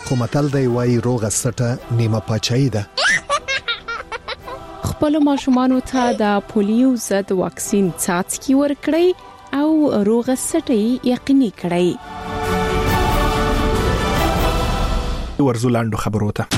خو متل دی وایي روغه سټه نیمه پاچاهي ده. خپل ماشومانو ته د پولیو ضد واکسین څاڅکي ورکړئ او روغه سټه یقیني کړئ. ورزو لاندو خبرو ته.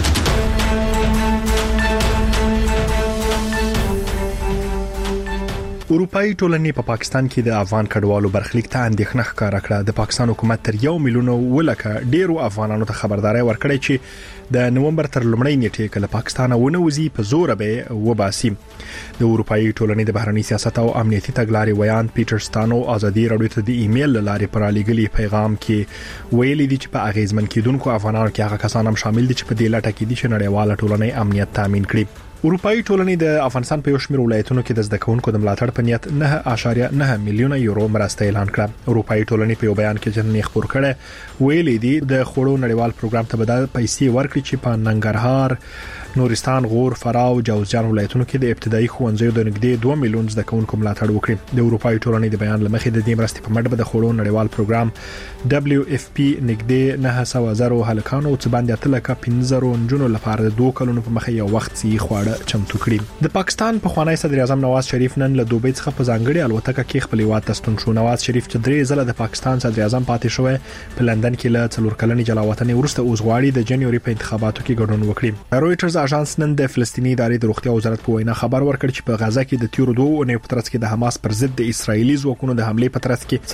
اروپאי ټولنې په پاکستان کې د افغان کډوالو برخلیک ته اندېښنه ښکاره کړه. د پاکستان حکومت تر 1 میلیون ولکه ډیرو افغانانو ته خبرداري ورکړې چې د نومبر تر لومړۍ نیټې کله پاکستان ونوځي په زور به وباسي. د اروپאי ټولنې د بهرنی سیاست او امنیتي تګلارې ویان پیټر ستانو ازادي راډیو ته د ایمیل لارې پر لګلي پیغام کې ویلي دي چې په اغیزمن کېدونکو افغانانو کې هغه کسان هم شامل دي چې په دې لټه کې دي چې نړیواله ټولنې امنیت تضمین کړي. اروپאי ټولنې د افغانستان په یو شمېر ولایتونو کې د زده کوونکو د ملاتړ په نیت 9.9 میلیونه یورو مرسته اعلان کړه. اروپאי ټولنې په یو بیان کې جننې خبر کړه ویلي دي د خوړو نړیوال پروګرام ته بدل پیسې ورکړي چې په ننګرهار، نورستان، غور، فراه او جوزجان ولایتونو کې د ابتدایي ښوونځیو د نږدې 2 میلیون زده کوونکو ملاتړ وکړي. د اروپאי ټولنې د بیان لمخې د دې مرستې په مټ به د خوړو نړیوال پروګرام WFP نږدې 900,000 هلکانو او څه باندې 350,000 نجونو لپاره د 2 کلونو په مخه یو وخت سي خواړه چمتو کړي. د پاکستان په خوانی صدر اعظم نواز شریف نن له دوبۍ څخه په ځانګړي الوتکه کې خپل هیواد ته ستون شو. نواز شریف چې 3 ځله د پاکستان صدر اعظم پاتې شوی په لندن کې له 4 کلنې جلاوطنۍ وروسته اوس غواړي د جنوري په انتخاباتو کې ګډون وکړي. رويټرز اژانس نن د فلسطینی ادارې د روغتیا وزارت په وینا خبر ورکړ چې په غزا کې د تیرو 2 اونۍ په ترڅ کې د حماس پر ضد د اسرایلی ځواکونو د حمله په ترڅ کې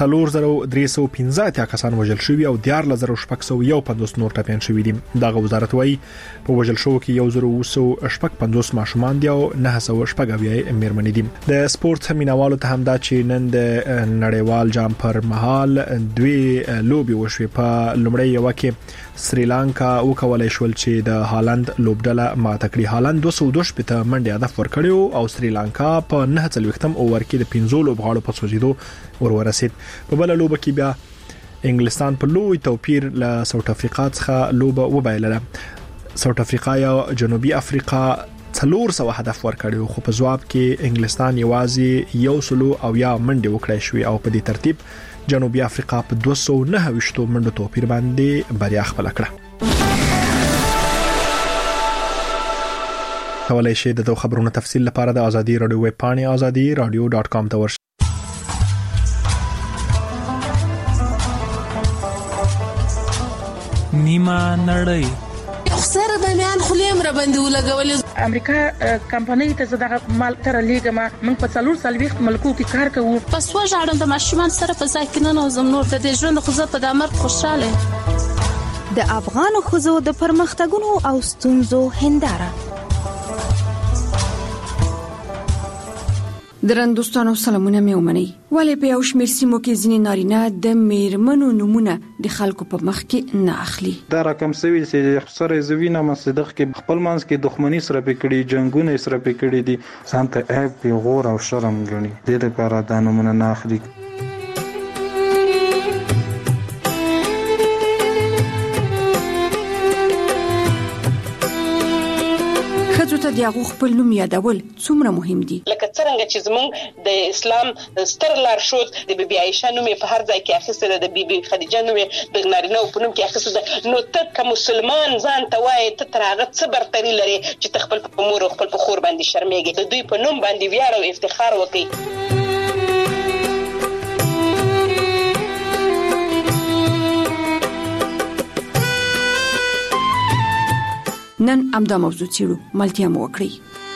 4315 کسان وژل شوي او 14651 نور ټپيان شوي دي. دغه وزارت وايي په وژل شو کې 1950 ماشومان دي او 900 میرمنې دي. د سپورت مینوالو ته هم دا چې نن د نړیوال جام پر مهال 2 لوبي وشوي. په لومړی یو کې سریلانکا وکولای شول چې د هالند لوبډله ماته کړي. هالند 202 منډه هدف ورکړیو او سریلانکا په 49م اوور کې د 15 لوبغاړو په سوځیدو ورسید. په بل لوب کې بیا انګلستان په لوی توپیر له ساوث افریقا څخه لوب وبایلله. ساوث افریقا یا جنوبي افریقا 400 هدف ورکړیو خو په جواب کې انګلستان یوازې 100 منډه وکړای شوې او په دې ترتیب جنوبي افریقا په 229 منډو توپیر باندې بریا خپل کړه. کولای شئ د خبرونو تفصیل لپاره د ازادي رادیو ویب پاڼې azadi.radio.com ته ورشئ. نیمه نړۍ سره د میان خلیم را باندې ولګولې. امریکا کمپنۍ ته زړه مال تر لیګما موږ په 4 ملکو کې کار کوو. پس وژاړم د ماشومان سره په ځای کې نه زم نور د ژوند خو په دامر خوشاله. د افغان خوځو د پرمختګونو او ستونزو هنداره. درندوستانو سلامونه مې ومني. ولې په یو شمېر سیمو کې ځینې نارینه د میرمنو نمونه د خلکو په مخ کې نه اخلي. دا رقم سوي چې اختصار زوینه مصدق کې خپل منځ کې دښمنی سره پکړي، جنگونه سره پکړي دي، ځانته عیب غور او شرم ګڼي. دې لپاره دا نمونه نه اخلي. ته د هغه خپل نوم یادول څومره مهم دي. لکه څنګه چې زموږ د اسلام ستر لارښود د بیبي عائشه نوم په هر ځای کې اخیسته ده، د بیبي خدیجه نوم د نارینه په نوم کې اخیسته ده. نو ته کوم مسلمان ځان ته وایي ته تر هغه څه برتري لري چې ته خپل په مور او خپل په خور باندې شرمېږي. د دوی په نوم باندې ویاړ او افتخار وکړي. نن امدا موضوع چیرو ملتیا مو وکړي.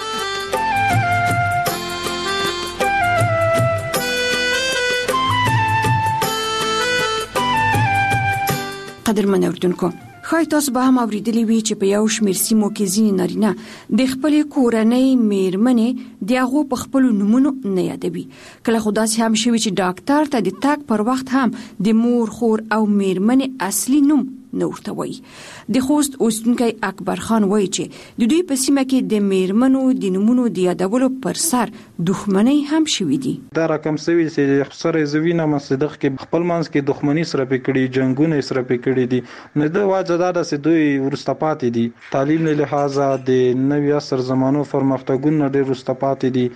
قدرمن اوردونکو، خای تاسو به هم اوریدلی وی چې په یو شمېر سیمو کې ځینې نارینه د خپل کورنۍ میرمنې دغه په خپل نومونو نه یادوي. کله خو داسې هم شوی چې ډاکټر ته د تاک پر وخت هم د مور، خور او میرمنې اصلي نوم نه ورته وایي. د خوست اوسیدونکی اکبر خان وایي چې د دوی په سیمه کې د میرمنو د نومونو د یادولو پر سر دښمنۍ هم شوي دي. دا رقم سوي چې اختصار زوینه مصدق کې خپل منځ کې دښمنی سره پکړي، جنگونه سره پکړي دي. نو د واجب دا چې دوی ورسته پاتې دي. تعلیم له لحاظه د نوي عصر زمانو پرمختګونو ډېر ورسته پاتې دي.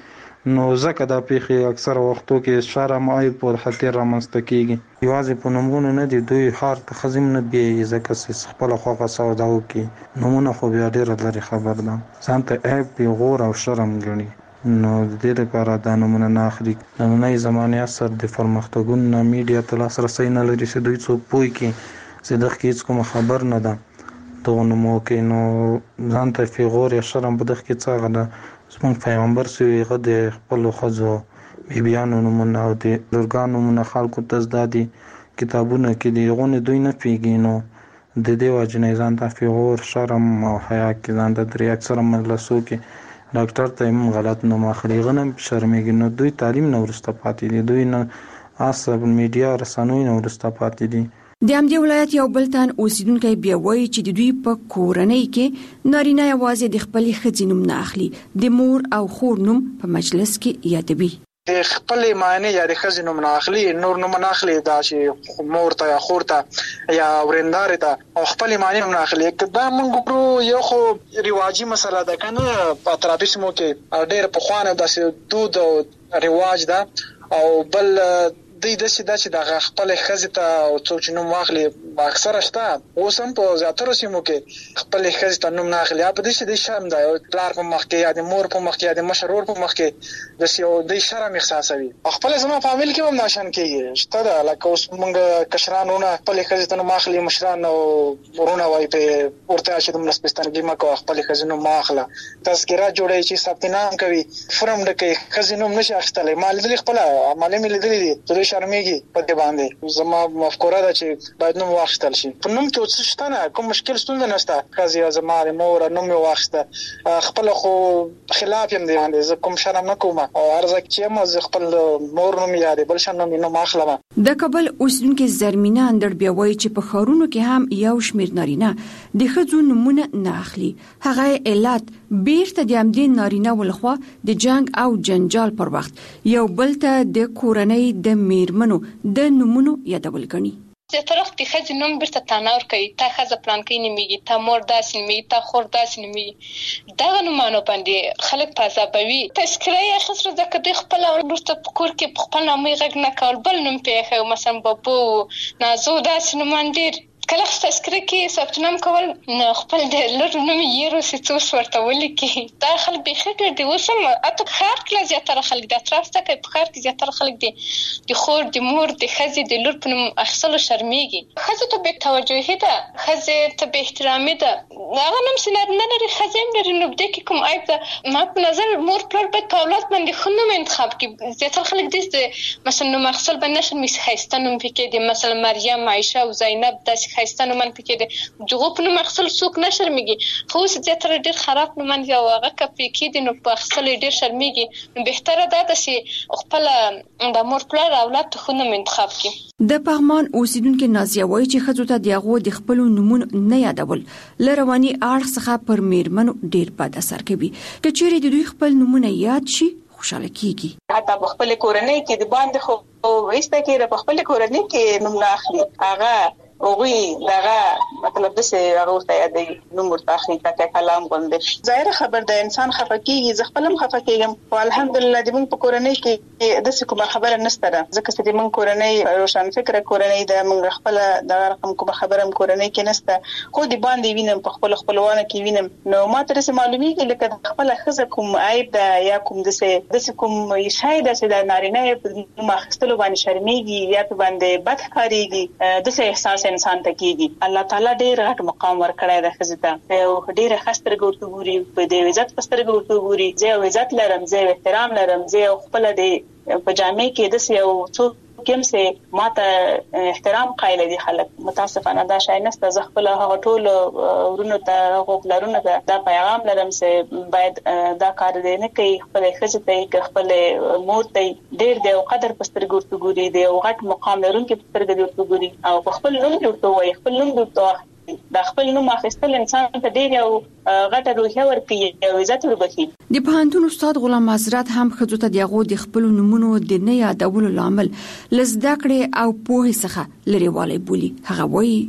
نو ځکه دا پیښې اکثره وختو کې شرم عیب او خطر رامنځته کیږي. یوازې په نومونو نه دي، دوی هر خزم نه بي ځکه چې خپل خوغه سودا وکي نومونه خو بیا ډېر لري خبر ده ځان ته عیب پیغور او شرم ګڼي. نو د دې لپاره دا نمونه نه اخلي. نننۍ زمانه اثر د پرمختګونو میډیا ته لاسرسي نه لري چې دوی څوک پوي کی چې د هیڅ کوم خبر نه ده. دغه نومو کې نو ځان ته پیغور یا شرم په دغه کې څنګه ده. زموږ پیغمبر سوی د خپل خزو بیبيانو نومونه او د لورګانو نومونه خلکو ته زدادي کتابونه کې دی غونې دوی نه پیګینو د دې وجنې ځان ته پیغور شرم او حیا کې ځان ته درې اکثر مجلسو کې ډاکټر ته هم غلط نوم اخلي غنم شرمېږي. نو دوی تعلیم نه ورسته پاتې دي، دوی نه عصب میډیا رسنوي نه ورسته پاتې دي. د همدې ولایت یو بلتان اوسیدونکو بیا وایي چې د دوی په کورنۍ کې نارینه یوازې د خپل ښځې نوم نه اخلي، د مور او خور نوم په مجلس کې یادوي. د خپل معنی یا د ښځې نوم نه اخلي، نور نوم نه اخلي، دا چې مور ته یا خور ته یا ورندار ته او خپل معنی نوم نه اخلي. دا موږ ګورو یو خو رواجی مسله ده کنه په ترابیسمو کې ډېر په خوانه داسې دود او رواج ده او بل د دې چې د خپل ښځې ته او څوک چې نوم واخلي اکثره شته اوس هم په زیاتره سیمو کې خپل ښځې ته نوم نه اخلي. په دې چې د شرم ده پلار په مخ کې یا د مور په مخ کې یا د مشر ورور په مخ کې د یو د شرم احساسوي. خپل زما فامیل کې هم ناشن کېږي شته ده لکه اوس موږ کشرانونه خپل ښځې ته نوم اخلي، مشران او ورونه وایي په ورته چې د ملسپستانګي مکو خپل ښځې نوم اخله، تذکره جوړي چې ثبت نام کوي، فرم ډکې ښځې نوم نشي اخیستلی. ما لیدلي خپل عملي مې لیدلي دي شرمېږي په دې باندې. زما مفکوره ده چې باید نوم واخیستل شي. په نوم کې څه شته نه، کوم مشکل ستونزه نشته. ښځې زما د مور نوم یې واخیسته، خپل خو خلاف یم دی باندې، زه کوم شرم نه کوم او ارزه چې ما زه خپل مور نوم یا د بل شان نوم اخلم. د کابل اوسیدونکو زرمینه اندر بیا وایي چې په ښارونو کې هم یو شمېر نارینه د ښځو نومونه نه اخلي. هغه علت بیرته د همدې نارینه ولخوا د جنگ او جنجال پر وخت یو بل ته د کورنۍ د میرمنو د نومونو یادول غني. زه طرف د ښځې نوم بیرته تناور کوي، تا ښځه پلانکۍ نومیږي، تا مور داسې نومیږي، تا خور داسې نومیږي. دغه نومانو باندې خلک په عذابوي. تذکره یې اخیستله ځکه دوی خپله لور ته په کور کې په خپل نامه غږ نه کول، بل نوم پې ایښی مثلا ببو نازو داسې نومان ډېر کله تذکره کې ثبت نام کول نو خپل د لور نوم یې روسي څوس ورته ولیکي. دا خلک بیخي ډېر دي. اوس هم حتی په ښار کې زیاتره خلک د اطراف ته کوي، په ښار کې زیاتره خلک د خور د مور د ښځې د لور په نوم اخیستلو شرمېږي. ښځې ته بې توجهي ده، ښځې ته بې احترامي ده. هغه نوم چې نارینه لري ښځې هم لري، نو دې کې کوم عیب ده؟ ما په نظر مور پلار باید په اولاد باندې ښه نوم انتخاب کړي. زیاتره خلک دې مثلا نوم اخیستل باندې نه شرمېږي، ښایسته نوم پکې دی، مثلا مریم، عایشه او زینب داسې ښایسته نومان پکې دي. دغه په نوم اخیستل څوک نه شرمېږي، خو اوس زیاتره ډېر خراب نومان دي او هغه که پرې کېدي نو په اخیستل یې ډېر شرمېږي. نو بهتره دا ده چې خپله د مور پلار اولاد ته ښه نوم انتخاب کړي. د پغمان اوسیدونکو نازیه وایي چې ښځو ته د هغو د خپلو نومونو نه یادول له رواني اړخ څخه پر میرمنو ډېر بد اثر کوي. که چیرې د دوی خپل نومونه یاد شي خوشاله کیږي. حتی په خپل کورنۍ کې د باندې خو وایسته کې په خپل کورنۍ کې نوم نه اخلي. هغه اوغي دغه مطلب د څه هغه ته یادې نوم ورته اخلي تا کلام غونډه ظاهر خبر د انسان خفقېږي. زه خپلم خفقېږم او الحمدلله د موږ په کورنۍ کې د څه کومه خبره نشته ده، ځکه چې د موږ کورنۍ روشن فکر کورنۍ ده. موږ خپل د رقم کومه خبره هم کورنۍ کې نشته، خو د باندې وینم په خپل خپلوانو کې وینم. نو ما تر څه معلومیږي لکه خپل ښځه کوم عیب ده یا کوم د څه کوم شاید چې د نارینه په مخستلو باندې شرمېږي یا په باندې بد ښکارېږي، د څه احساس انسان ته کېږي. الله تعالی ډېر غټ مقام ورکړی د ښځې ته او ډېر ښه سترګو ورته ګوري، په دې عزت په سترګو ورته ګوري. زه یو عزت لرم، زه یو احترام لرم، زه یو خپله د په جامع کې داسې یو څوک یم چې ما ته احترام قایل دي خلک. متاسفانه دا شی نشته. زه خپل هغه ټول ورونو ته هغو پلرونو ته دا پیغام لرم چې باید دا کار دی نه کوي. خپل ښځې ته خپل مور ته ډېر دی او قدر په سترګو ورته ګوري، د یو غټ مقام لرونکي په سترګو ورته ګوري او په خپل نوم ورته وایي، خپل نوم ورته واخلي. دا خپل نوم اخیستل انسان ته ډېر یو غټه روحیه ورکوي او عزت وربخي. د پوهنتون استاد غلام حضرت هم ښځو ته د هغو د خپلو نومونو د نه یادولو لامل له زده کړې او پوهې څخه لرې والی بولي. هغه وایي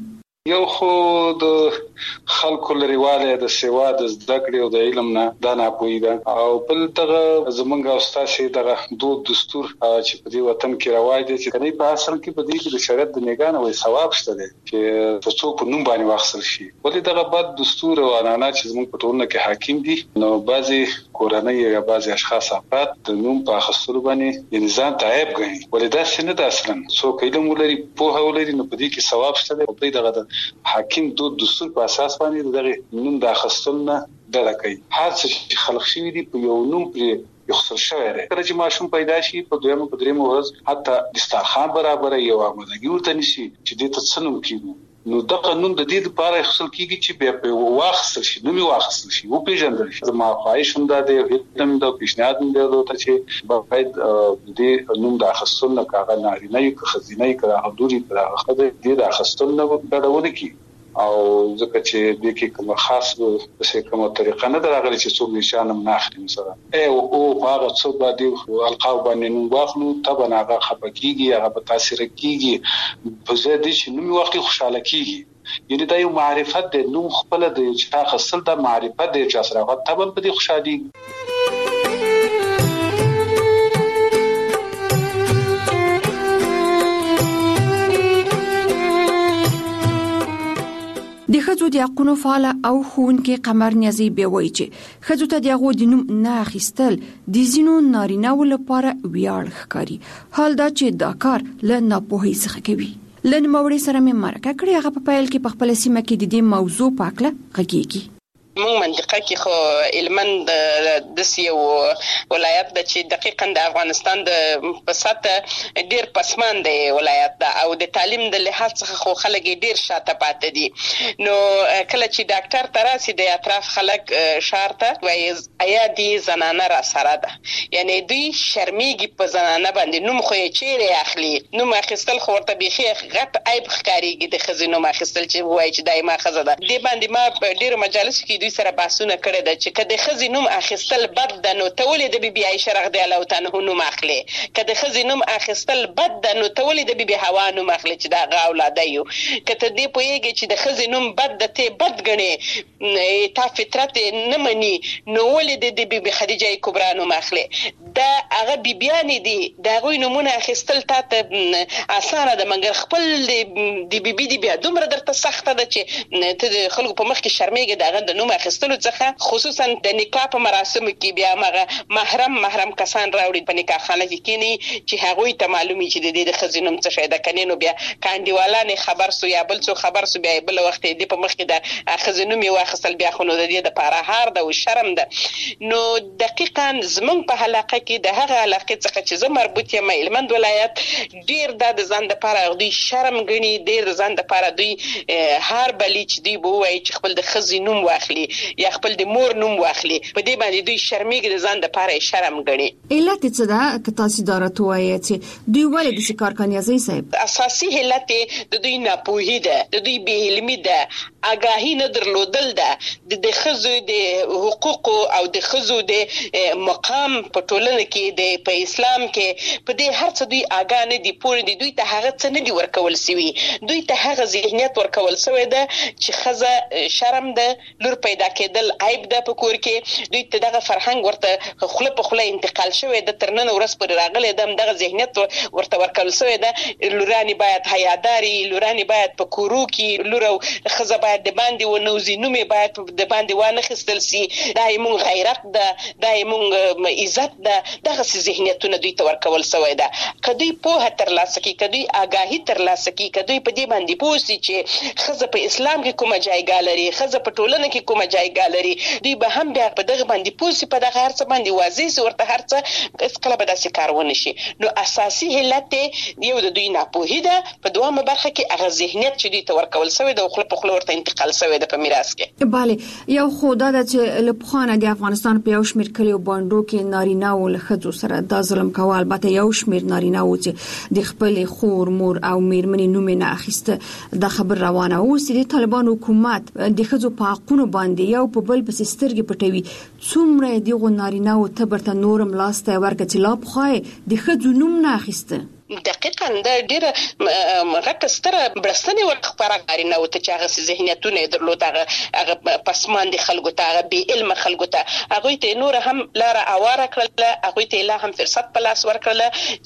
یو خو د خلکو لريواله د سیوا د زده کړې او د علم نه دا ناپوهي ده او بل دغه زمونږ او تاسو دغه دستور چې په دې وطن کې رواج دي چې کني په اصل کې په دې کې د شریعت د نگاه وي ثواب شته دي چې تاسو په نوم باندې واخصل شي ولې دغه بد دستور او عنعنات چې زمونږ په ټولنه کې حاکم دي نو بعضي کورنۍ یا بعضي اشخاص افراد د نوم په اخستلو باندې نظام تعیب غني ولې دا څنګه ده اصلا څوک علم ولري په هولري نو په دې کې ثواب شته دي په دغه حاکم دستور په اساس باندې دغه نوم د اخستلو نه ډډه کوي هر څه خلق شوی دی په یو نوم پرې یخصل شوی دی کله چې ماشوم پیدا شي په دویمه په دریمه ورځ حتی دسترخوان برابر یو آمادګي ورته نشي چې دې ته څنګه کیږي نو دغه نوم د دې لپاره یخصل کیږي چې بیا په واخصل شي نومي واخصل شي او پیژندل شي زما خواهش هم ده د هیڅ د پیشنهاد هم ده چې باید دې نوم د اخستل نه کاغه نارینه یو خزینه یو کاغه دوری کاغه خدای دې د اخستل نه ډډونه کی او ځکه چې د کې کوم خاص څه کومه طریقه نه درغلي چې څوک نشانه مناخلي مثلا او هغه څو باندې القاب باندې نو واخلو تبه هغه خپکیږي هغه په تاثیر کیږي په زیات چې نو وخت خوشاله کیږي یعنی دا یو معرفت د نو خپل د چې خاصل د معرفت د چې سره تبه په دې خوشالي د ښځو د حقونو فعاله او ښوونکې قمر نیازي بیا وایي چې ښځو ته د هغو د نوم نه اخیستل د ځینو نارینه‌و لپاره ویاړ ښکاري حال دا چې دا کار له ناپوهۍ څخه کوي له نوموړي سره مې مرکه کړې هغه په پیل کې په خپله سیمه کې د دې موضوع په هکله غږېږي مونږ منطقه کې خو علمند د سیو ولایت د چې دقیقاً د افغانستان د پساته ډیر پسمان دی ولایت دا او د تعلیم د لحاظ څخه خو خلک ډیر شاته پاتې دي نو کله چې ډاکټر تراسي د اطراف خلک شارته وایي ایا دي زنانه را سره ده یعنی دوی شرمېږي په زنانه باندې نوم خو یې چیرې اخلي نوم اخیستل خو ورته بيخي غټ عیب ښکارېږي د ښځې نوم اخیستل چې وایي چې دایمه ښځه ده دې باندې ما په ډیرو مجالسو کې سره باسونه کړی ده چې کله ښځې نوم اخیستل بد ده نو تولید د بیبي عائشه رضی الله تعالی عنها نوم اخلي کله ښځې نوم اخیستل بد ده نو تولید د بیبي حوا نوم اخلي چې دا اولاد یو کته دې پوهیږي چې د ښځې نوم بد ده ته بد غني تا فطرت نه مني نو ولید د بیبي خدیجه کبرا نوم اخلي دا هغه بیبيان دي دا غوي نمونه اخیستل ته اسانه ده مګر خپل د بیبي دی بیا دومره درته سخته ده چې ته خلکو په مخ کې شرمېږي دا غند نوم اخیستلو څخه خصوصا د نکاح په مراسمو کې بیا مغه محرم کسان راوړي په نکاح خانه کې کینی چې هغه ته معلومي چې د دې د خزینوم څه شي د کنينو بیا کاندیوالانه خبر سو یا بل څه خبر سو بیا بل وخت دې په مخ کې د خزینوم یو اخیستل بیا خو نو د دې د پاره هار د شرم ده نو دقیقاً زمونږ په علاقه کې د هغه علاقه څخه چې زه مربوط یم علمند ولایت ډیر د ځان د پاره دوی شرم غني ډیر د ځان د پاره دوی هر بلی چې دی بووي چې خپل د خزینوم واخلي یا خپل د مور نوم واخلي په دې باندې دوی شرمېږي د ځان د پاره شرم غني علت څه ده که تاسو دارت وایي چې دوی ولې د کار کوي ازي صاحب اساسي علت د دوی ناپوهي ده د دوی بې علمي ده آگاهی نه درلودل ده د خزو د حقوق او د خزو د مقام په ټولنه کې د په اسلام کې په دې هر څه دوی آگاه نه دي پوره دي دوی ته هغه څه نه دي ورکول سوي دوی ته هغه ذهنیت ورکول سوی ده چې خزه شرم ده لور پیدا کېدل عیب ده په کور کې دوی ته دغه فرهنګ ورته خله په خله انتقال شوی د ترنن ورس پر راغله دغه ذهنیت ورته ورکول سوی ده لورانی باید حیاداری لورانی باید په کورو کې لور او خزه باید د باندې ونوزي نومي باید د باندې وانه خستل سي دایمون غیرت ده دایمون عزت ده دغه ذهنیتونه دوی ته ورکول سوی ده کدی په تر لاسه کې کدی آگاهی تر لاسه کې کدی په دې باندې پوسی چې خزه په اسلام کې کومه جایګه لري خزه په ټولنه کې کومه جایګه لري دوی به هم بیا په دغه باندې پوسی په دغه هرڅ باندې واضح ورته هرڅ اس کله به داسې کارونه شي نو اساسي علت یو د دوی ناپوهي ده په دوامه برخه کې هغه ذهنیت چې دوی ته ورکول سوی ده خپل په خپل ورته انتقال سوی ده په میراث کې bale یو خدا د چې لپخانه د افغانستان په یو شمیر کلیو باندې کې نارینه او لخذو سره د ظلم کول البته یو شمیر نارینه او چې د خپل خور مور او میرمنې نوم نه اخیسته د خبر روانه او د طالبان حکومت د خزو په حقونو باندې یو په بل پس سترګې پټوي څومره دغه نارینه او تبرته نورم لاسته ورکړي لا بخای د خزو نوم نه اخیسته دقیقاً د ډیره راکستره برستنی ورخبره نه وته چې هغه ذهنیتونه درلود هغه پسماند خلکو ته به علم خلکو ته هغه ته نور هم لار اواره کړل هغه ته لا هم فرصت په لاس ورکړل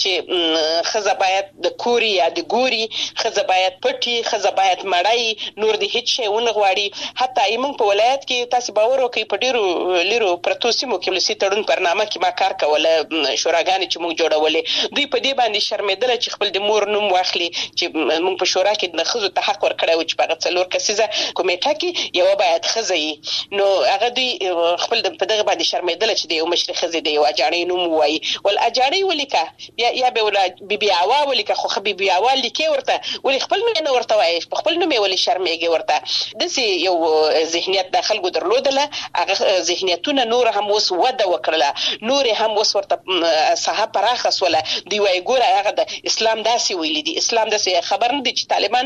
چې خزه باید د کوري یا د ګوري خزه باید پټي خزه باید مړای نور د هیڅ شی ونه غواړي حتی ایمن په ولایت کې تاسو باور وکړئ په ډیرو لیرو پرتو سیمو کې ولسی تړون برنامه کې ما کار کوله شوراګانې چې موږ جوړولې دوی په دې باندې شرمېدل چې خپل د مور نوم واخلي چې موږ په شورا کې د خزو ته حق ورکړی و چې په څلور کسیزه کمیټه کې یو باید خزه نو هغه دوی خپل په دغه باندې شرمېدل چې د یو مشر خزه د یو اجاړې نوم وایي ول اجاړې ولیکه یا به ولا بیبي اوا ولیکه خو خبيبي اوا لیکي ورته ولې خپل نوم ورته وایي خپل نوم ولې شرمېږي ورته دسي یو ذهنیت د خلکو درلودله هغه ذهنیتونه نور هم وس وده وکړه نور هم وس ورته صحه پراخه سوله دی وای ګوره هغه د اسلام داسي ویل دي اسلام داسي خبر نه دي چې طالبان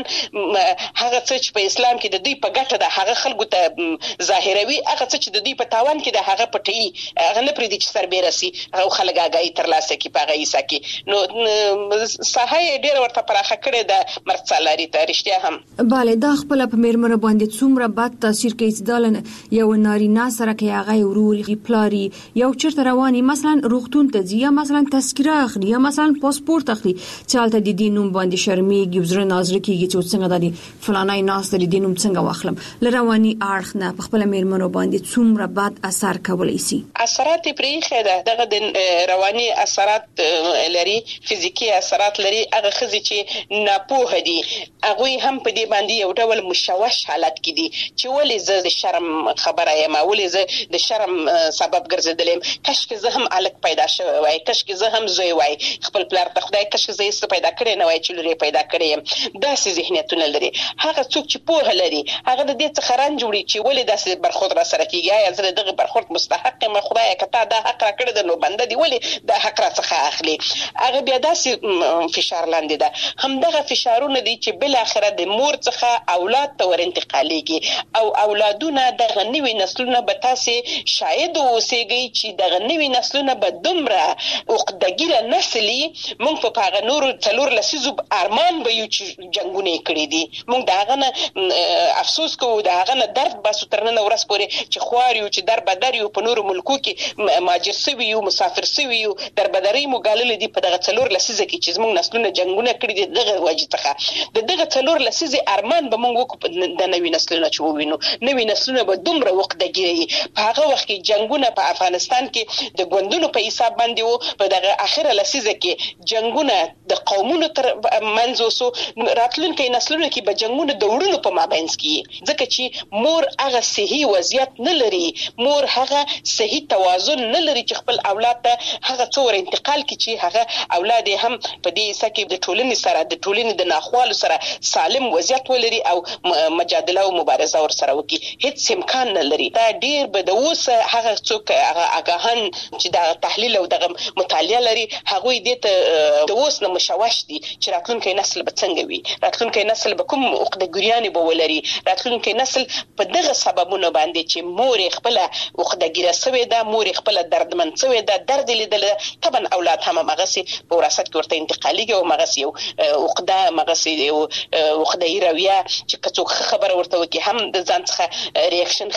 هغه څه چې په اسلام کې د دوی په ګټه ده هغه خلکو ته ظاهروي هغه څه چې د دوی په تاوان کې ده هغه پټي هغه نه پریدي چې سربېرسي هغه خلک آگاهي ترلاسه کوي په غیسه کې نو صحه ډېر ورته پراخه کړې ده مرڅلاري ته رښتیا هم bale دا خپل په میرمنو باندې څومره بد تاثیر کوي چې دالن یو نارینه سره کې هغه وروري پلاري یو چرته رواني مثلا روغتون ته ځي یا مثلا تذکره اخلي یا مثلا پاسپورت اخلي چالت د دې نوم باندې شرمېږي وزره ناظر کیږي چې څنګه د فلانای ناس د دې نوم څنګه واخلم لرواني اړخ نه په خپل میرمنو باندې څومره بد اثر کولی شي اثرات پرېخه ده دغه د رواني اثرات لري فزیکی اثرات لري هغه خزي چې ناپوه دي هغه هم په دې باندې یو ډول مشوش حالت کې دي چې ولې زه د شرم خبره یم ولې زه د شرم سبب ګرځیدلم کاشکې زه هم الک پیدا شوی وای کاشکې زه هم زوی وای خپل پلار ته خدای کاشکې زه یې پیدا کړی نه وای چې لري پیدا کړی داسې ذهنیتونه لري هغه څوک چې پوهه لري هغه د دې څخه رنج وړي چې ولې داسې برخورد را سره کیږي یا زه دغه برخورد مستحق یم خدای کته دا حق را کړی د نو بنده دی ولې دا حق را څخه اخلي هغه بیا داسې فشار لاندې ده همدغه فشارونه دي چې بل اخره د مور څخه اولاد ته ور انتقالېږي او اولادونه د غنوي نسلونه به تاسې شاید اوسېږي چې د غنوي نسلونه به دومره عقدګیره نسلي مونږ په هغه نور څلور لسیزو ارمان به یو چې جنگونه کړی دي مونږ دا غنه افسوس کوو دا غنه درد باسو ترنه ورس پورې چې خواريو چې در بدر یو په نور ملکو کې ماجر سوي یو مسافر سوي یو در بدري مګالل دي په دغه څلور لسیزه کې چې مونږ نسلونه جنگونه کړی دي دغه وجه څخه دغه څلور لسیزه ارمان به مونږ وکړو د نوې نسلونه چې ووینو نوې نسلونه به دومره وقدګي په هغه وخت کې جنگونه په افغانستان کې د ګوندونو په حساب باندې وو په دغه اخیره لسیزه کې جنگونه د قومونو تر منځ وسو راتلونکي نسلونه کې به جنگونه د وړونو په مابینځ کې ځکه چې مور هغه صحیح وضعیت نه لري مور هغه صحیح توازن نه لري چې خپل اولاد ته هغه څور انتقال کړي چې هغه اولاد هم په دې سکه د ټولنې سره د ټولنې د ناخوالو سره سالم وضعیت ولري او مجادله او مبارزه ور سره وکړي هیڅ امکان نه لري دا ډیر به د اوس هغه څوک هغه اگاهن چې د تحلیل او د مطالعه لري هغه دې ته د اوس نه مشوش دي چې راتلونکي نسل به څنګه وي راتلونکي نسل به کوم عقدګریان به ولري راتلونکي نسل په دغه سببونو باندې چې مور خپل عقدګیره سوي ده مور خپل دردمن سوي ده درد لیدل طبعا اولاد هم مغسي په وراثت کې ورته انتقالي او مغسي او عقده مغسي او عقدې رویه چې څوک خبر ورته وکي هم د ځان څخه ریاکشن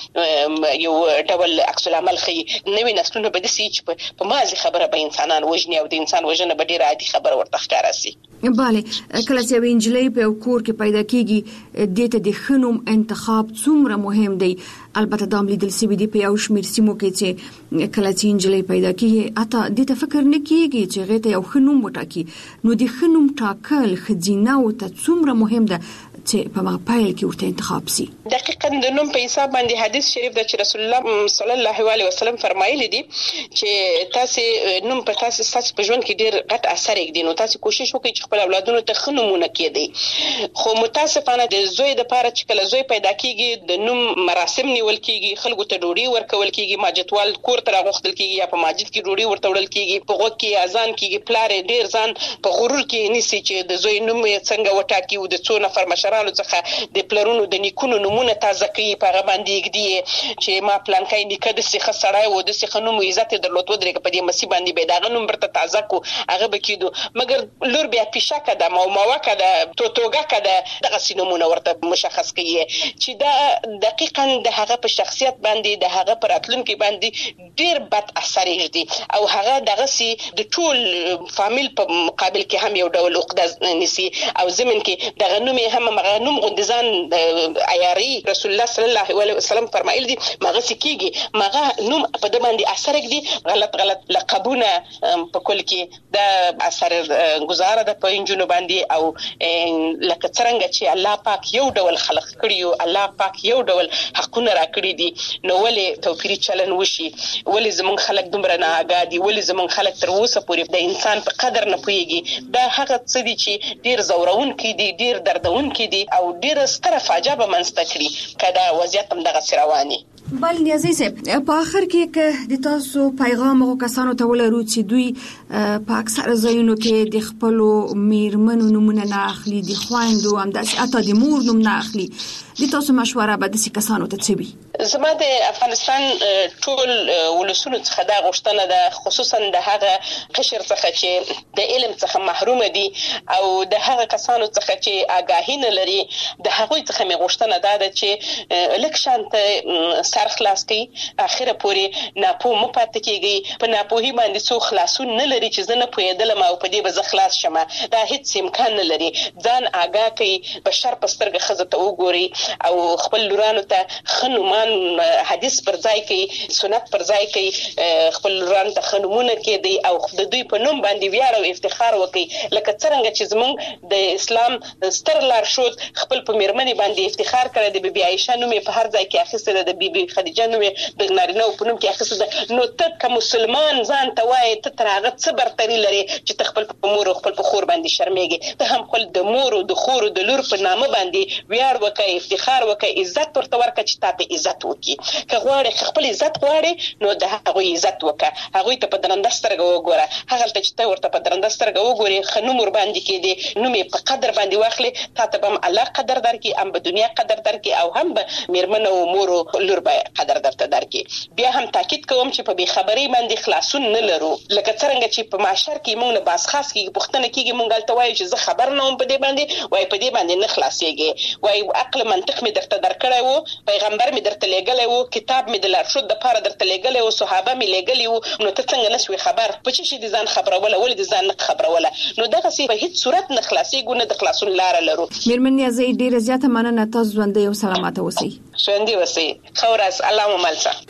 خي یو ډول عکس العمل خي نوې نسلونه به د سي چې په مازي خبره به انسانان وژني او د انسان وژنه به ډیره عادي خبره ورته ښکارا سي bale کله چې وینجلې په کور کې پیدا کیږي د ته د خنوم انتخاب څومره مهم دی البته د عملی دل سی بي دي په یو شمیر سیمو کې چې کله چې وینجلې پیدا کیږي اته د ته فکر نه کیږي چې غته یو خنوم وټاکي نو د خنوم ټاکل خزینه او ته څومره مهم ده چې په ماپایل کې ورته انتخاب سي دقیقاً د نوم په حساب باندې حدیث شریف د رسول الله صلی الله علیه وسلم فرمایلی دي چې تاسو نوم په تاسو په ژوند کې ډیر غټ اثر کوي نو تاسو کوشش وکړئ چې خپل اولادونو ته خنومونه کېدی خو متاسفانه د زوی د پاره چې کله زوی پیدا کیږي د نوم مراسم نیول کیږي خلکو ته ډوډۍ ورکول کیږي ماجتوال کور ته راغوښتل کیږي یا په مسجد کې ډوډۍ ورته وړل کیږي په غوږ کې اذان کیږي پلار ډیر ځان په غرور کې نیسي چې د زوی نوم څنګه وټاکي او د څو نفر مشران مشرانو څخه د پلرونو د نیکونو نمونه تازه کوي په هغه باندې کېږي چې ما پلانکای نیکه د سیخه سړی و د سیخه نوم عزت درلود ودرېږه په دې مسی باندې به دغه نوم برته تازه کو هغه بکیدو مګر لور بیا پیشکه د موواکه د توګه د دغه سینمونه ورته مشخص کوي چې دا دقیقاً د هغه په شخصیت باندې د هغه پر راتلونکي باندې ډیر بد اثر یږي او هغه دغه سي د ټول فامیل په مقابل کې هم یو ډول عقده نسی او زمين کې دغه نوم هم مغنوم غندزان عیاري رسول الله صلی الله علیه وسلم فرمایلی دي مغه سکیږي مغه نوم په د باندې اثر یږي غلط لقبونه په کل کې د اثر گزاره د پنځونو باندې او لکه څنګه چې الله پاک یو ډول خلق کړیو الله پاک یو ډول حقونه را کړی دي نو ولې توفیری چلن وشي ولې زمون خلک دومره نه آګادي ولې زمون خلک تر اوسه پورې د انسان په قدر نه پوهیږي دا هغه څه دي چې ډیر زورون کې دي ډیر دردون کې دي او ډیر ستره فاجعه به منځته کړي کدا وضعیت هم دغه سرواني بل نیازي صاحب په اخر کې د تاسو پیغام او کسانو ته ولرو چې دوی په اکثر ځایونو کې د خپل میرمنو نمونه نه اخلي د خويندو هم داسې اته د مور نوم نه اخلي د تاسو مشوره به د کسانو ته څه وي زما د افغانستان ټول ولسونو څخه دا غوښتنه ده خصوصا د هغه قشر څخه چې د علم څخه محروم دي او د هغه کسانو څخه چې آگاهی نه لري د هغوی څخه مې غوښتنه ده چې لکشانته سر خلاص کړي اخره پورې ناپوه مو پاتې کیږي په ناپوهي باندې څو خلاصون نه لري چې زنه پوهېدل ما په دې به زه خلاص شمه دا هیڅ امکان نه لري ځان آگاه کړي بشر پسترګه خزه ته وګوري او خپل لورانو ته خنومان حدیث پر ځای کوي سنت پر ځای کوي خپل لورانو ته خنومونه کوي او د دوی په نوم باندې ویاړ او افتخار وکړي لکه څنګه چې زمونږ د اسلام ستر لارښود خپل په میرمنې باندې افتخار کړی د بیبي عائشه نوم په هر ځای کې اخیسته د بیبي خدیجه نوم د نارینه په نوم کې اخیسته نو ته کوم مسلمان ځان ته وایي ته تر هغه څه برتري لري چې ته خپل په مور او خپل په خور باندې شرمېږي ته هم خپل د مور او د خور او د لور په نامه باندې ویاړ وکړي افتخار وکړي عزت ورته ورکړي چې تا په عزت وکړي که غواړي خپل عزت غواړي نو د هغه عزت وکړه هغه ته په درنده سترګه وګوره هغه ته چې ته ورته په درنده سترګه وګوري خنوم ور باندې کې دي نو مې په قدر باندې واخلي تا ته به الله قدر درکې ام په دنیا قدر درکې او هم به میرمن او مور او لور به قدر درته درکې بیا هم تاکید کوم چې په بی خبري باندې خلاصون نه لرو لکه څنګه چې په معاشر کې موږ نه باس خاص کې پښتنه کېږي موږ غلطه وایو چې زه خبر نه وم په دې باندې وای په دې باندې نه خلاصيږي وای عقل منطق می درته درکړی وو پیغمبر می درته لګلې وو کتاب می د لارښود د پاره درته لګلې وو صحابه می لګلې وو نو ته څنګه نشوي خبر په چې شي د ځان خبرونه ولې د ځان خبرونه نو دغه سی په هیڅ صورت نه خلاصيږي نه د خلاصون لار لرو میرمن نیازي ډیره زیاته مننه تاسو ژوندۍ او سلامت اوسئ ژوندۍ اوسئ خورس الله مو ملسه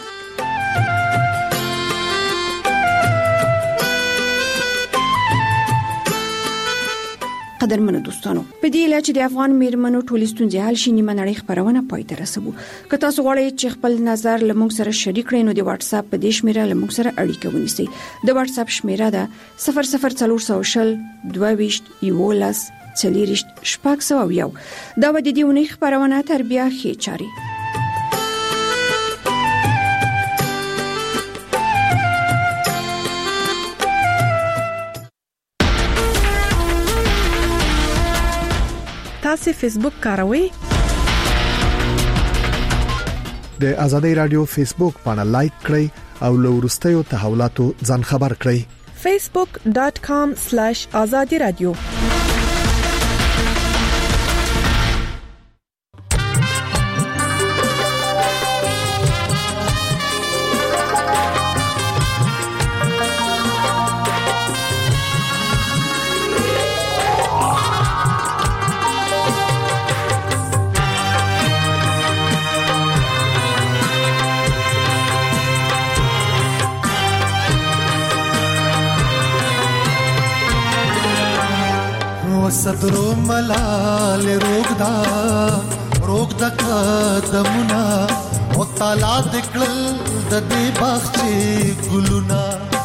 قدرمنو دوستانو په دې لاره چې د افغان میرمنو ټولې ستونزې حل شي نیمه نړۍ خبرونه پای ته رسوو که تاسو غواړئ چې خپل نظر لمونږ سره شریک کړئ نو د واتس اپ په دې شمیره لمونږ سره اړیکه ونیسئ د واتس اپ شمیره ده 00400 22 11 40 شپږ دا به د دې ونې خبرونه تر بیا ښه چاري تاسو فیسبوک کاروئ د ازادي رادیو فیسبوک باندې لایک کړئ او لو ورستیو تحولاتو ځان خبر کړئ facebook.com/azadi radio صدرو ملال روغ دا قدمونا او تالا دکل د دې باغچې ګلونا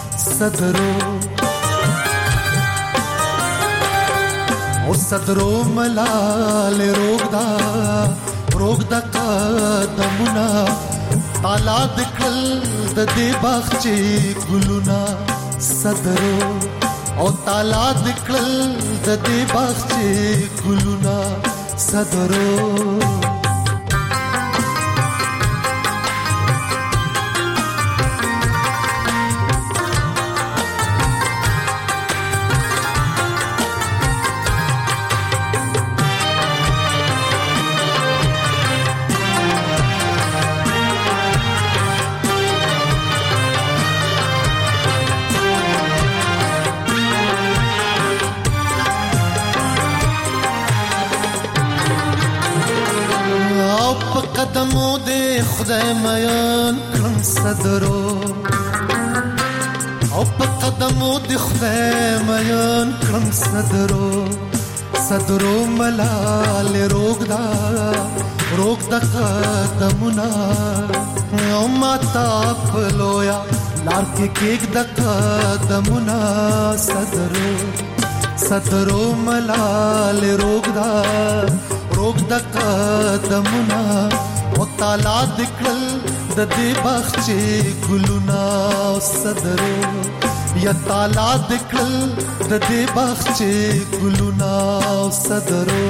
صدرو ملال روغ دا قدمونا تالا دکل د دې باغچې ګلونا صدرو او تالا دکل د دې باغچې ګلونا صدرو قدمو دې خدای میان کړم صدرو او په قدمو دې خدای میان کړم صدرو صدرو ملال روغدا قدمونه او ماتا پلویا لار کې کېګ د قدمونه صدرو ملال روغدا قدمونه او تعالی دکل د دې بخچې ګلونا صدرو یا تعالی دکل د دې بخچې ګلونا صدرو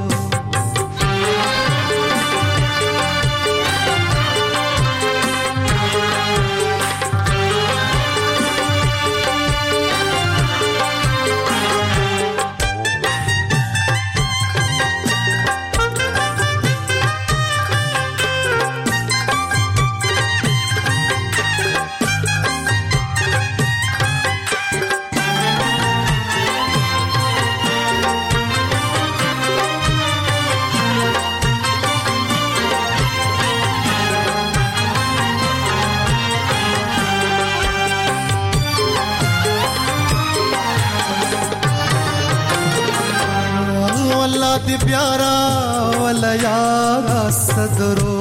دی پیارا ولا یارا صدرو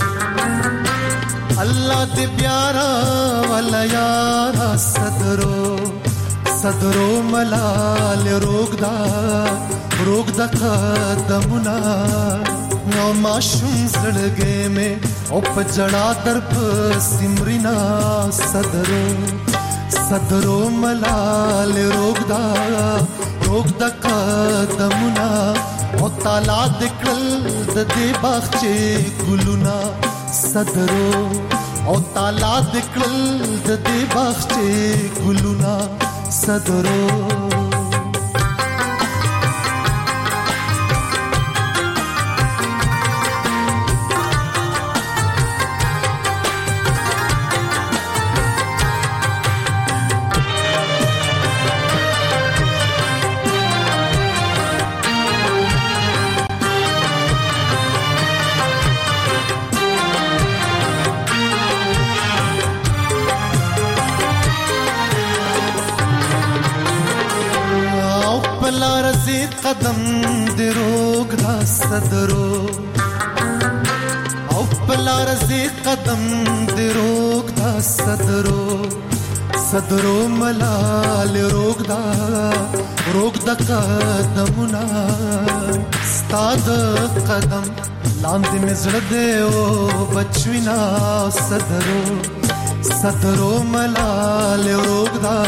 اللہ دی پیارا ولا یارا صدرو ملال روغدا قدمونه نو ماشوم زړګې مې او پجړا در سمرینا صدرو ملال روغدا قدمونه او تعالی دکل د دې بخچې ګلونا صدرو او تعالی دکل د دې بخچې ګلونا صدرو قدم دې روغدا صدرو او پلار زی قدم دې روغدا صدرو ملال روغدا قدمونه ستاد قدم لاندې مزړه دې او بچوینا صدرو ملال روغدا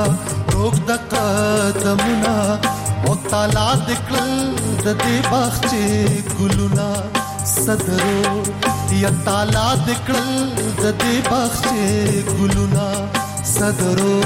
قدمونه او تعالی دکل د دې بخچې ګلونا صدرو یا تعالی دکل د دې بخچې ګلونا صدرو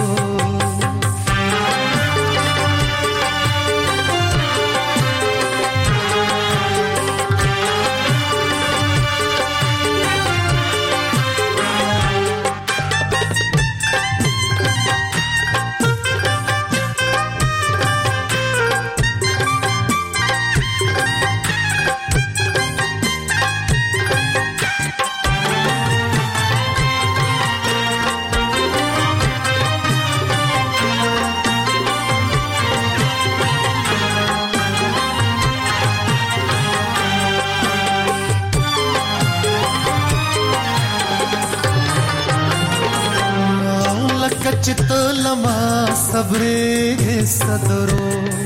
चित लमा सबरे सदरो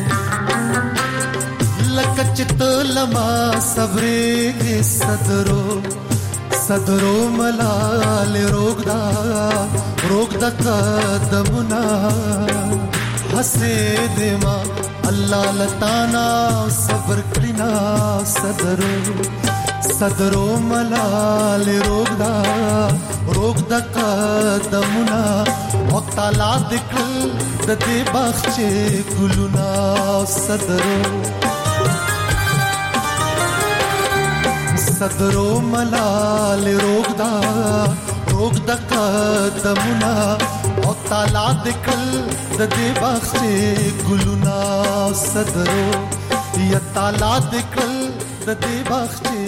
लक चित लमा सबरे सदरो मलाल रोगदा कदमुना हसे देमा الله لتانا صبر کړینا صدرو ملال روغ دا قدمنا او تعالی دکل د دې بخچه ګلونا صدرو ملال روغ دا قدمنا او تعالی دکل د دې بخچه ګلونا صدرو یا تعالی دکل د دې بخچه